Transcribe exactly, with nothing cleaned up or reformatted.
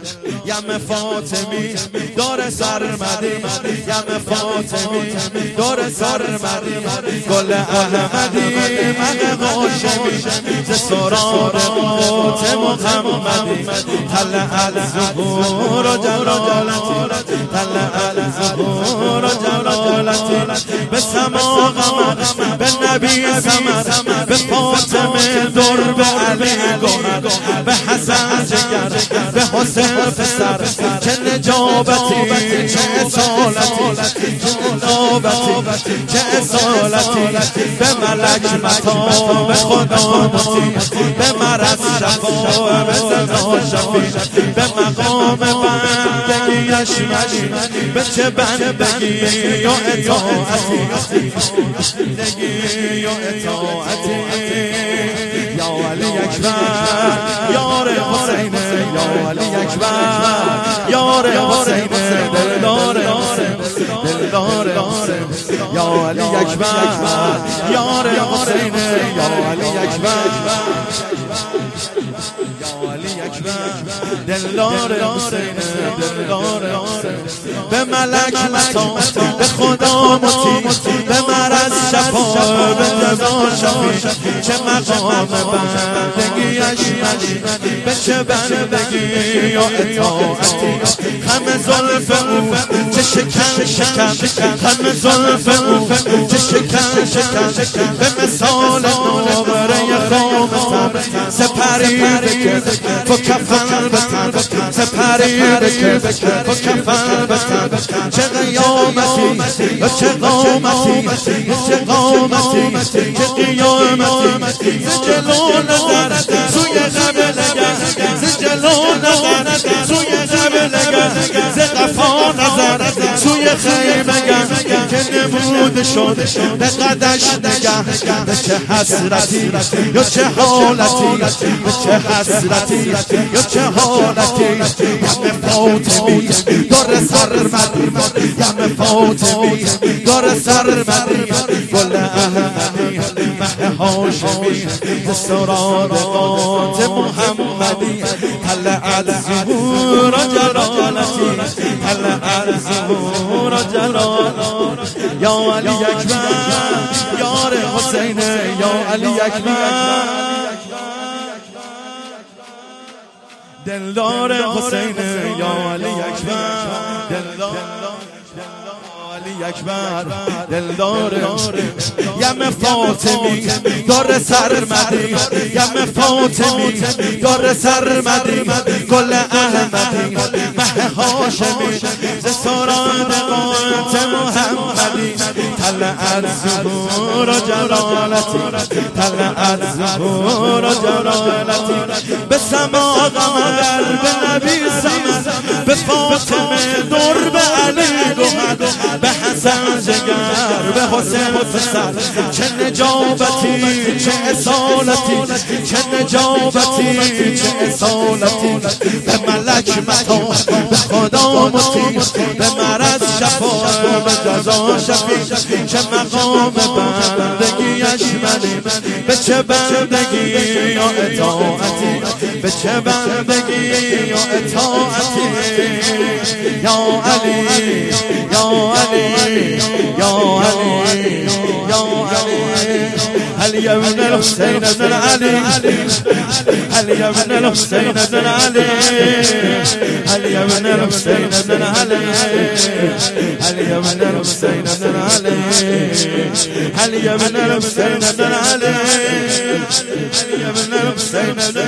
یم فاطمی دور سرمدی، یم فاطمی دور سرمدی، گل احمدی مه هاشمی ز سراب قوت محمدی، طلع الظهور و جلالتی، طلع الظهور و جلالتی، به سما قمر به نبی ثمر، به فاطمه در به علی گوهر، به حسن جگر به حسین پسر، چه نجابتی چه اصالتی، چه نجابتی چه اصالتی، به ملک متا به خدا مطیع، به مرض شفا به زنا شفیع، به مقام بندگی اشمشی، به چه بندگی و اطاعتی، بندگی و اطاعتی، یا علی اکبر یار حسین، یا علی اکبر یار حسین، دلدار دلدار یا علی اکبر یار حسین، یا علی اکبر یا علی اکبر دلدار حسین، دلدار به ملک متا به خدا مطیع، به مرض شفا به جزا شفیع، چه مقام بندگی اشمشی، به چه بندگی و اطاعتی، خم زلف او چه شکن شکن، خم زلف او چه شکن شکن، به مثال نوبره خام تن سپری بکرد و کفن بتن، سپری بکرد و کفن بتن، چه قیامتی و چه قامتی، چه قامتی چه قیامتی، ز جلو نظر سوی قبلگه، ز جلو نظر سوی قبلگه، ز قفا نظر سوی خیمگه، که نموده شد به قدش نگه، به چه حسرتی یا چه حالتی، به چه حسرتی یا چه حالتی، یم فاطمی در سرمدی، یم فاطمی در سرمدی، گل احمدی مه هاشمی ز سراب قوت محمدی، طلع الظهور و جلالتی، طلع الظهور و جلالتی، یا علی اکبر یار حسین، یا علی اکبر دلدار حسین، یا علی اکبر دلدار علی اکبر دلدار، یم فاطمی در سرمدی، یم فاطمی در سرمدی، گل احمدی مه هاشمی ز سراب قوت محمدی، طلع الظهور و جلالتی، طلع الظهور و جلالتی، به سما قمر به نبی ثمر، به فاطمه در به علی گوهر، به حسن جگر به حسین پسر، چه نجابتی چه اصالتی، چه نجابتی چه اصالتی، به ملک متا به خدا مطیع، به مرض شفا به جزا شفیع، چه مقام بندگی اشمشی، به چه بندگی و اطاعتی، به چه بندگی و اطاعتی، یا علی یا علی یا علی یا علی، علی ابن الحسین ابن علی، علی ابن الحسین ابن علی، علی ابن الحسین ابن علی، علی ابن الحسین ابن علی، علی ابن الحسین ابن علی، علی ابن الحسین ابن